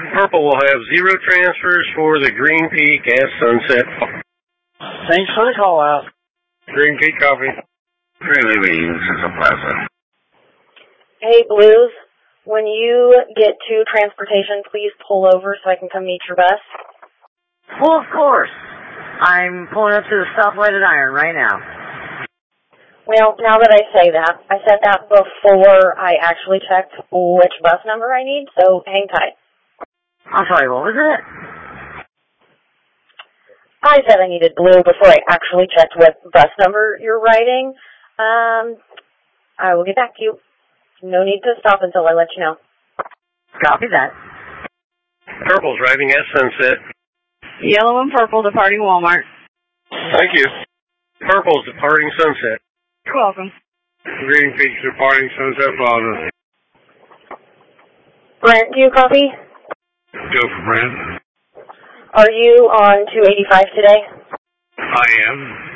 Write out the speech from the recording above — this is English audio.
Purple will have 0 transfers for the Green Peak at Sunset. Thanks for the call out. Green Peak copy. Really means it's a plaza. Hey, Blues. When you get to transportation, please pull over so I can come meet your bus. Well, of course. I'm pulling up to the stoplight at Iron right now. Well, now that I say that, I said that before I actually checked which bus number I need, so hang tight. I'm sorry, what was it? I said I needed blue before I actually checked what bus number you're riding. I will get back to you. No need to stop until I let you know. Copy that. Purple's driving at Sunset. Yellow and purple departing Walmart. Thank you. Purple's departing Sunset. You're welcome. Green Peak's departing Sunset Plaza. Brent, do you copy? Go for Brent. Are you on 285 today? I am.